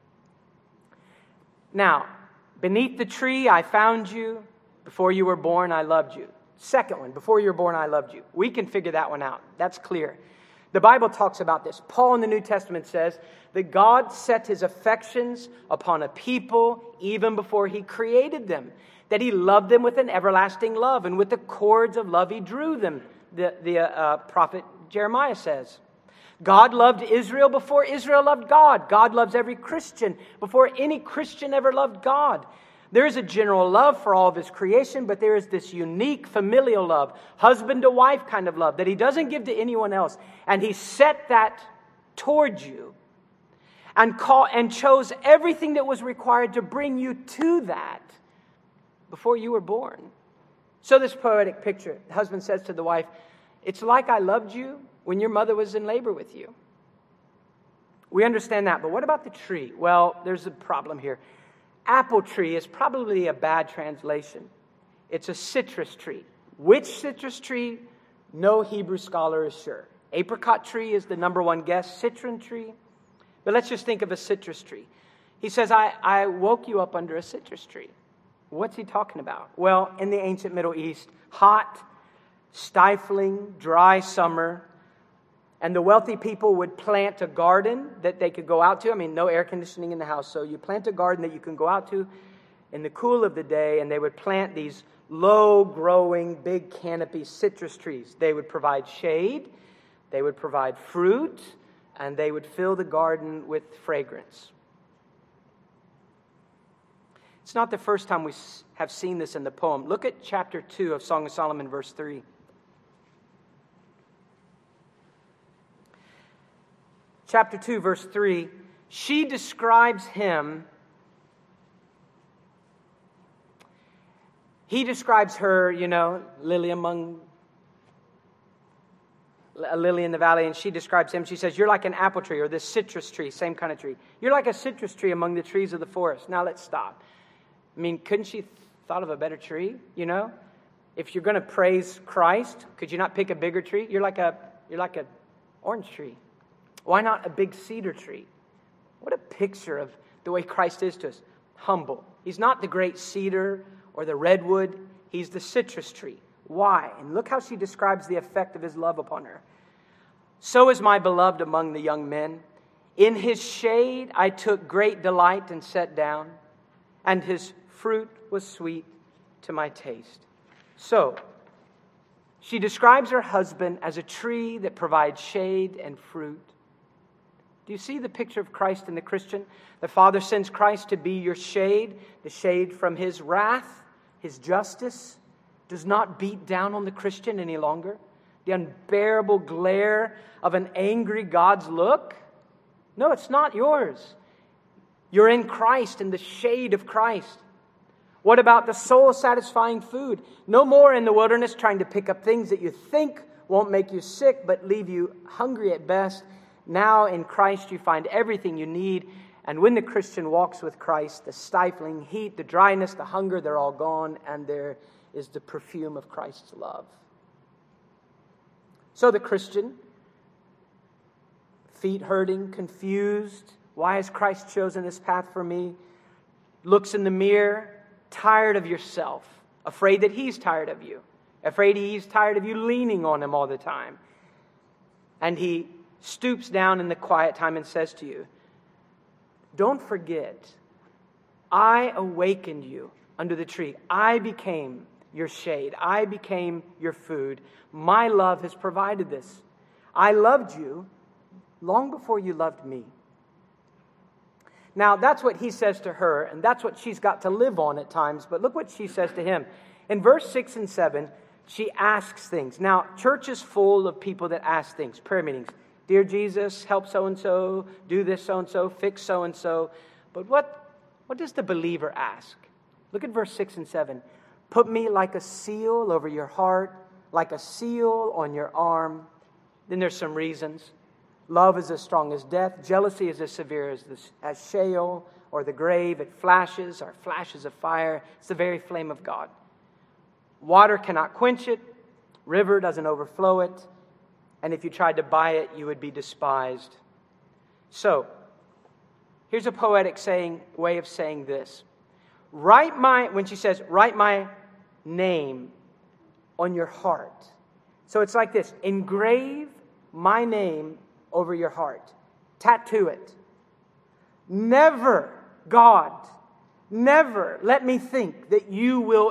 Now, beneath the tree I found you. Before you were born, I loved you. Second one, before you were born, I loved you. We can figure that one out. That's clear. The Bible talks about this. Paul in the New Testament says that God set his affections upon a people even before he created them. That he loved them with an everlasting love, and with the cords of love he drew them, the prophet Jeremiah says. God loved Israel before Israel loved God. God loves every Christian before any Christian ever loved God. There is a general love for all of his creation, but there is this unique familial love, husband to wife kind of love, that he doesn't give to anyone else. And he set that towards you and chose everything that was required to bring you to that before you were born. So this poetic picture, the husband says to the wife, it's like I loved you when your mother was in labor with you. We understand that, but what about the tree? Well, there's a problem here. Apple tree is probably a bad translation. It's a citrus tree. Which citrus tree? No Hebrew scholar is sure. Apricot tree is the number one guess. Citron tree. But let's just think of a citrus tree. He says, I woke you up under a citrus tree. What's he talking about? Well, in the ancient Middle East, hot, stifling, dry summer, and the wealthy people would plant a garden that they could go out to. I mean, no air conditioning in the house, so you plant a garden that you can go out to in the cool of the day, and they would plant these low-growing, big canopy citrus trees. They would provide shade, they would provide fruit, and they would fill the garden with fragrance. It's not the first time we have seen this in the poem. Look at chapter 2 of Song of Solomon, verse 3. Chapter 2, verse 3, she describes him. He describes her, lily in the valley, and she describes him. She says, you're like an apple tree, or this citrus tree, same kind of tree. You're like a citrus tree among the trees of the forest. Now let's stop. I mean, couldn't she thought of a better tree, If you're going to praise Christ, could you not pick a bigger tree? You're like a orange tree. Why not a big cedar tree? What a picture of the way Christ is to us. Humble. He's not the great cedar or the redwood. He's the citrus tree. Why? And look how she describes the effect of his love upon her. So is my beloved among the young men. In his shade I took great delight and sat down, and his fruit was sweet to my taste. So, she describes her husband as a tree that provides shade and fruit. Do you see the picture of Christ in the Christian? The Father sends Christ to be your shade, the shade from his wrath, his justice, does not beat down on the Christian any longer. The unbearable glare of an angry God's look. No, it's not yours. You're in Christ, in the shade of Christ. What about the soul-satisfying food? No more in the wilderness trying to pick up things that you think won't make you sick but leave you hungry at best. Now in Christ you find everything you need. And when the Christian walks with Christ, the stifling heat, the dryness, the hunger, they're all gone. And there is the perfume of Christ's love. So the Christian, feet hurting, confused. Why has Christ chosen this path for me? Looks in the mirror, tired of yourself, afraid that He's tired of you, afraid He's tired of you leaning on Him all the time. And He stoops down in the quiet time and says to you, don't forget, I awakened you under the tree. I became your shade. I became your food. My love has provided this. I loved you long before you loved me. Now, that's what He says to her, and that's what she's got to live on at times. But look what she says to Him. In verse 6 and 7, she asks things. Now, church is full of people that ask things, prayer meetings. Dear Jesus, help so-and-so, do this so-and-so, fix so-and-so. But what does the believer ask? Look at verse 6 and 7. Put me like a seal over your heart, like a seal on your arm. Then there's some reasons. Love is as strong as death. Jealousy is as severe as Sheol or the grave. It flashes of fire. It's the very flame of God. Water cannot quench it. River doesn't overflow it. And if you tried to buy it, you would be despised. So, here's a poetic way of saying this. When she says, write my name on your heart. So it's like this. Engrave my name over your heart. Tattoo it. Never, God, never let me think that you will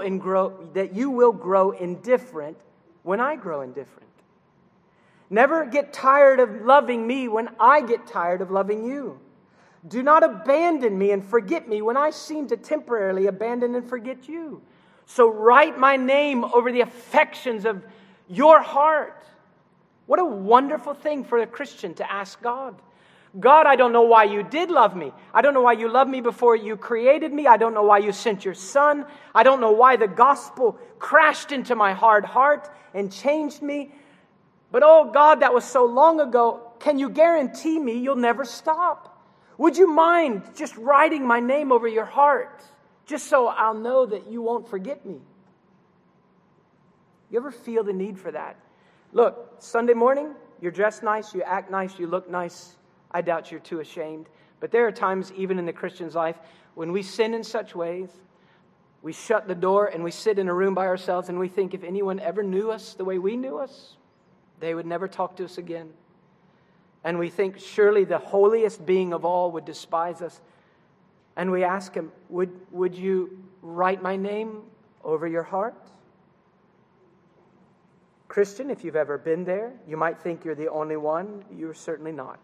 grow indifferent when I grow indifferent. Never get tired of loving me when I get tired of loving you. Do not abandon me and forget me when I seem to temporarily abandon and forget you. So write my name over the affections of your heart. What a wonderful thing for a Christian to ask God. God, I don't know why you did love me. I don't know why you loved me before you created me. I don't know why you sent your Son. I don't know why the gospel crashed into my hard heart and changed me. But oh God, that was so long ago. Can you guarantee me you'll never stop? Would you mind just writing my name over your heart, just so I'll know that you won't forget me? You ever feel the need for that? Look, Sunday morning, you're dressed nice, you act nice, you look nice. I doubt you're too ashamed. But there are times, even in the Christian's life, when we sin in such ways, we shut the door and we sit in a room by ourselves and we think if anyone ever knew us the way we knew us, they would never talk to us again. And we think surely the holiest being of all would despise us. And we ask Him, would you write my name over your heart? Christian, if you've ever been there, you might think you're the only one. You're certainly not.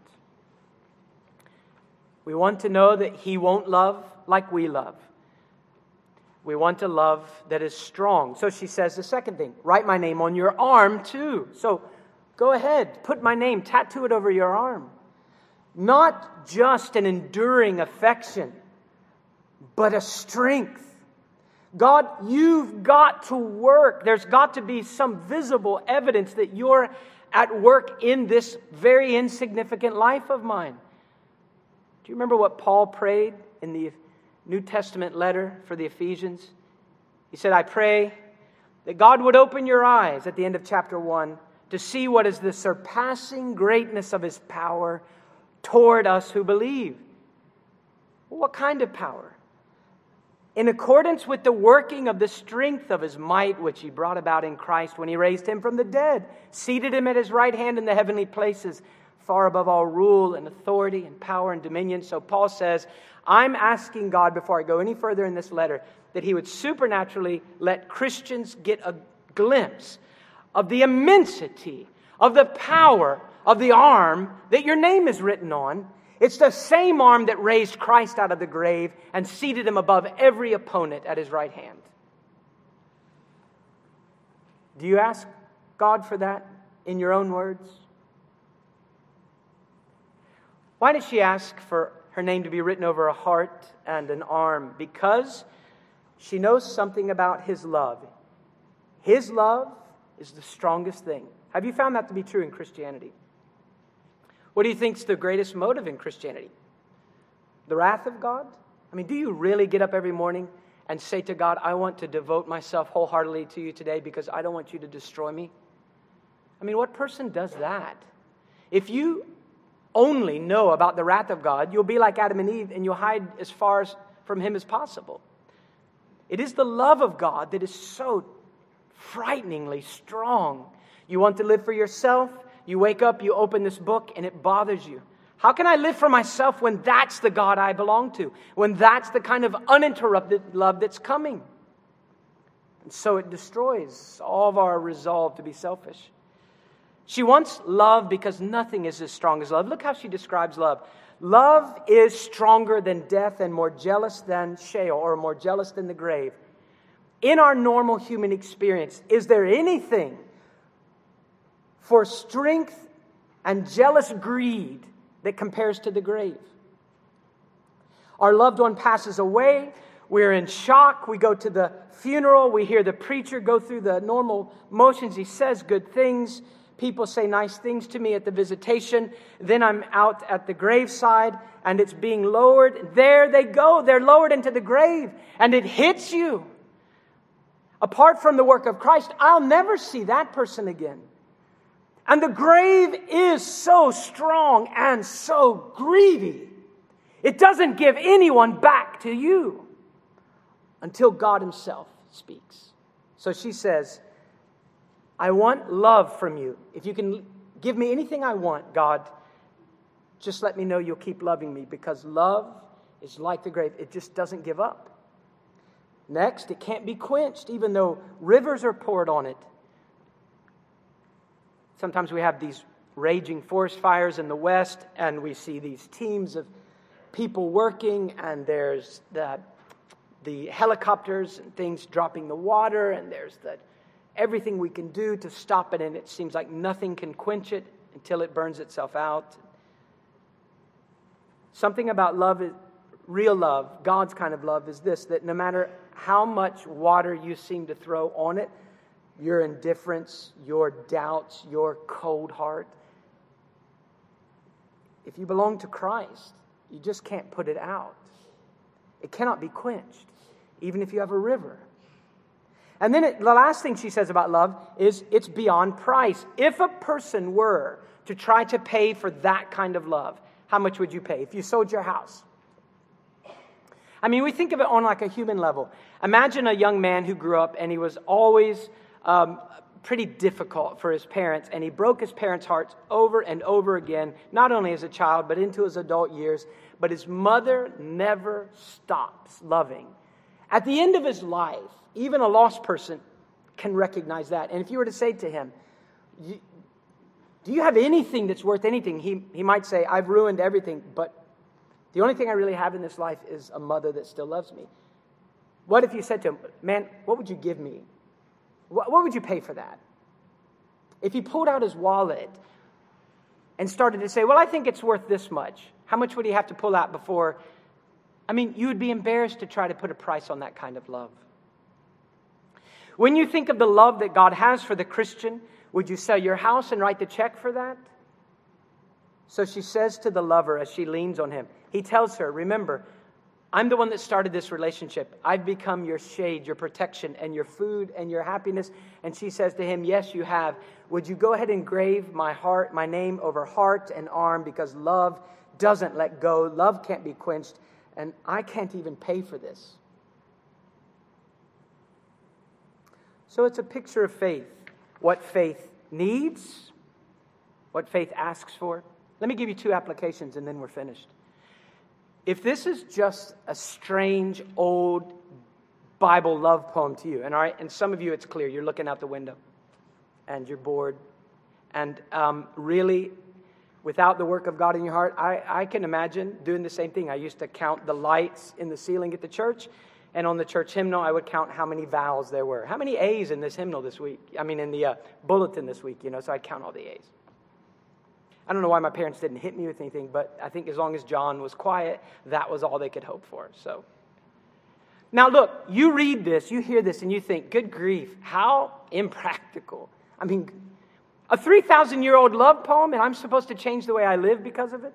We want to know that He won't love like we love. We want a love that is strong. So she says the second thing, write my name on your arm too. So go ahead, put my name, tattoo it over your arm. Not just an enduring affection, but a strength. God, you've got to work. There's got to be some visible evidence that you're at work in this very insignificant life of mine. Do you remember what Paul prayed in the New Testament letter for the Ephesians? He said, I pray that God would open your eyes at the end of chapter 1 to see what is the surpassing greatness of His power toward us who believe. Well, what kind of power? In accordance with the working of the strength of His might, which He brought about in Christ when He raised Him from the dead, seated Him at His right hand in the heavenly places, far above all rule and authority and power and dominion. So Paul says, I'm asking God, before I go any further in this letter, that He would supernaturally let Christians get a glimpse of the immensity of the power of the arm that your name is written on. It's the same arm that raised Christ out of the grave and seated Him above every opponent at His right hand. Do you ask God for that in your own words? Why did she ask for her name to be written over a heart and an arm? Because She knows something about His love. His love is the strongest thing. Have you found that to be true in Christianity? What do you think is the greatest motive in Christianity? The wrath of God? I mean, do you really get up every morning and say to God, I want to devote myself wholeheartedly to you today because I don't want you to destroy me? I mean, what person does that? If you only know about the wrath of God, you'll be like Adam and Eve and you'll hide as far from Him as possible. It is the love of God that is so frighteningly strong. You want to live for yourself, you wake up, you open this book, and it bothers you. How can I live for myself when that's the God I belong to? When that's the kind of uninterrupted love that's coming? And so it destroys all of our resolve to be selfish. She wants love because nothing is as strong as love. Look how she describes love. Love is stronger than death and more jealous than Sheol, or more jealous than the grave. In our normal human experience, is there anything for strength and jealous greed that compares to the grave? Our loved one passes away. We're in shock. We go to the funeral. We hear the preacher go through the normal motions. He says good things. People say nice things to me at the visitation. Then I'm out at the graveside and it's being lowered. There they go. They're lowered into the grave and it hits you. Apart from the work of Christ, I'll never see that person again. And the grave is so strong and so greedy. It doesn't give anyone back to you until God Himself speaks. So she says, I want love from you. If you can give me anything I want, God, just let me know you'll keep loving me, because love is like the grave. It just doesn't give up. Next, it can't be quenched, even though rivers are poured on it. Sometimes we have these raging forest fires in the West, and we see these teams of people working, and there's the helicopters and things dropping the water, and there's everything we can do to stop it, and it seems like nothing can quench it until it burns itself out. Something about love, real love, God's kind of love, is this, that no matter how much water you seem to throw on it, your indifference, your doubts, your cold heart, if you belong to Christ, you just can't put it out. It cannot be quenched, even if you have a river. And then the last thing she says about love is it's beyond price. If a person were to try to pay for that kind of love, how much would you pay? If you sold your house. I mean, we think of it on like a human level. Imagine a young man who grew up and he was always pretty difficult for his parents, and he broke his parents' hearts over and over again, not only as a child, but into his adult years. But his mother never stops loving. At the end of his life, even a lost person can recognize that. And if you were to say to him, do you have anything that's worth anything? He might say, I've ruined everything, but the only thing I really have in this life is a mother that still loves me. What if you said to him, man, what would you give me? What would you pay for that? If he pulled out his wallet and started to say, well, I think it's worth this much, how much would he have to pull out before? I mean, you would be embarrassed to try to put a price on that kind of love. When you think of the love that God has for the Christian, would you sell your house and write the check for that? So she says to the lover as she leans on him, he tells her, remember, I'm the one that started this relationship. I've become your shade, your protection, and your food and your happiness. And she says to him, yes, you have. Would you go ahead and engrave my name over heart and arm, because love doesn't let go. Love can't be quenched. And I can't even pay for this. So it's a picture of faith. What faith needs, what faith asks for. Let me give you two applications and then we're finished. If this is just a strange old Bible love poem to you, and some of you it's clear, you're looking out the window and you're bored, and really without the work of God in your heart, I can imagine doing the same thing. I used to count the lights in the ceiling at the church. And on the church hymnal, I would count how many vowels there were. How many A's in this hymnal this week? I mean, in the bulletin this week, so I'd count all the A's. I don't know why my parents didn't hit me with anything, but I think as long as John was quiet, that was all they could hope for. So Now look, you read this, you hear this, and you think, good grief, how impractical. I mean, a 3,000-year-old love poem, and I'm supposed to change the way I live because of it?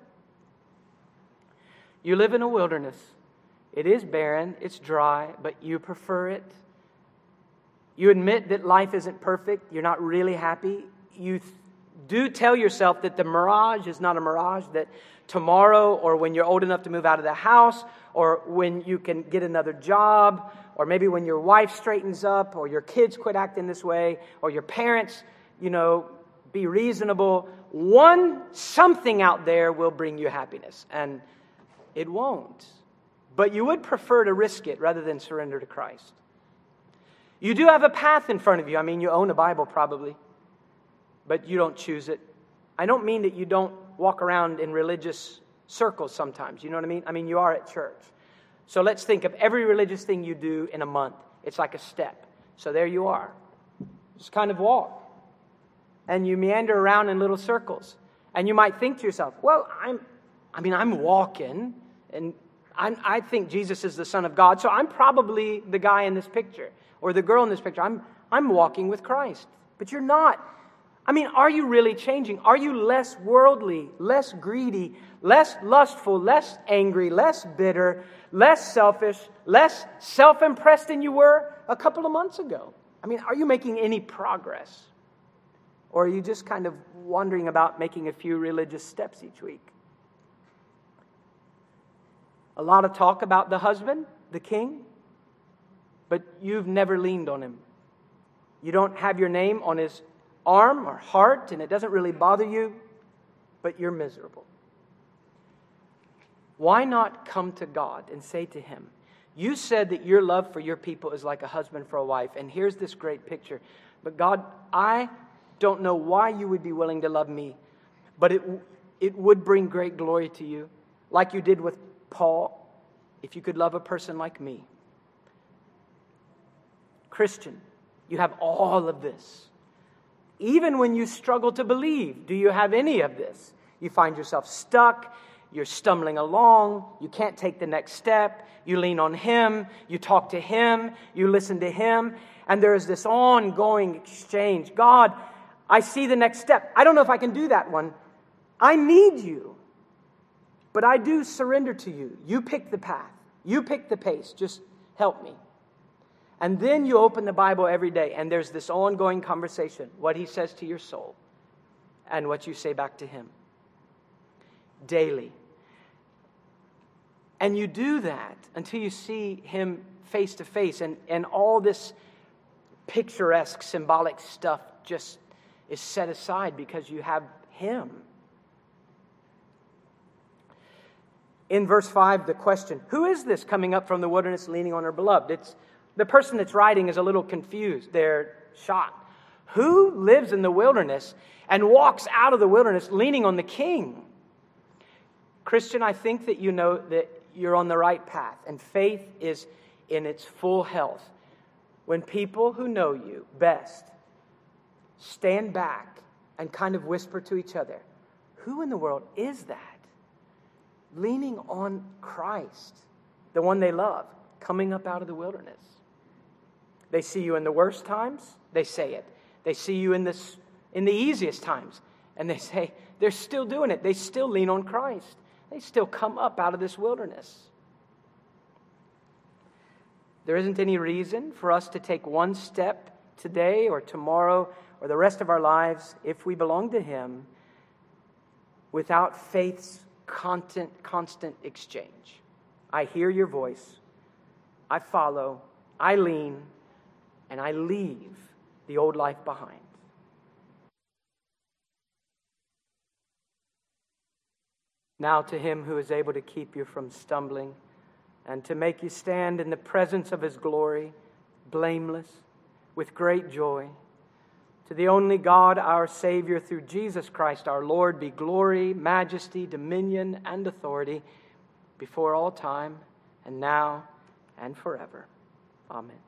You live in a wilderness. It is barren, it's dry, but you prefer it. You admit that life isn't perfect, you're not really happy. You do tell yourself that the mirage is not a mirage, that tomorrow or when you're old enough to move out of the house or when you can get another job or maybe when your wife straightens up or your kids quit acting this way or your parents, be reasonable, something out there will bring you happiness. And it won't. But you would prefer to risk it rather than surrender to Christ. You do have a path in front of you. I mean, you own a Bible probably, but you don't choose it. I don't mean that you don't walk around in religious circles sometimes. You know what I mean? I mean, you are at church. So let's think of every religious thing you do in a month. It's like a step. So there you are. Just kind of walk. And you meander around in little circles. And you might think to yourself, well, I'm walking, and I think Jesus is the Son of God, so I'm probably the guy in this picture, or the girl in this picture. I'm walking with Christ. But you're not. I mean, are you really changing? Are you less worldly, less greedy, less lustful, less angry, less bitter, less selfish, less self-impressed than you were a couple of months ago? I mean, are you making any progress? Or are you just kind of wondering about making a few religious steps each week? A lot of talk about the husband, the king, but you've never leaned on him. You don't have your name on his arm or heart, and it doesn't really bother you, but you're miserable. Why not come to God and say to him, you said that your love for your people is like a husband for a wife, and here's this great picture. But God, I don't know why you would be willing to love me, but it would bring great glory to you, like you did with Paul, if you could love a person like me. Christian, you have all of this. Even when you struggle to believe, do you have any of this? You find yourself stuck, you're stumbling along, you can't take the next step, you lean on him, you talk to him, you listen to him, and there is this ongoing exchange. God, I see the next step. I don't know if I can do that one. I need you. But I do surrender to you. You pick the path. You pick the pace. Just help me. And then you open the Bible every day, and there's this ongoing conversation, what he says to your soul and what you say back to him daily. And you do that until you see him face to face, and all this picturesque, symbolic stuff just is set aside because you have him. In verse 5, the question, who is this coming up from the wilderness leaning on her beloved? It's the person that's writing is a little confused. They're shocked. Who lives in the wilderness and walks out of the wilderness leaning on the king? Christian, I think that you know that you're on the right path, and faith is in its full health when people who know you best stand back and kind of whisper to each other, who in the world is that? Leaning on Christ, the one they love, coming up out of the wilderness. They see you in the worst times, they say it. They see you in the easiest times, and they say, they're still doing it. They still lean on Christ. They still come up out of this wilderness. There isn't any reason for us to take one step today or tomorrow or the rest of our lives, if we belong to him, without faith's constant exchange. I hear your voice, I follow, I lean, and I leave the old life behind. Now to him who is able to keep you from stumbling and to make you stand in the presence of his glory, blameless, with great joy. To the only God, our Savior, through Jesus Christ our Lord, be glory, majesty, dominion, and authority before all time, and now, and forever. Amen.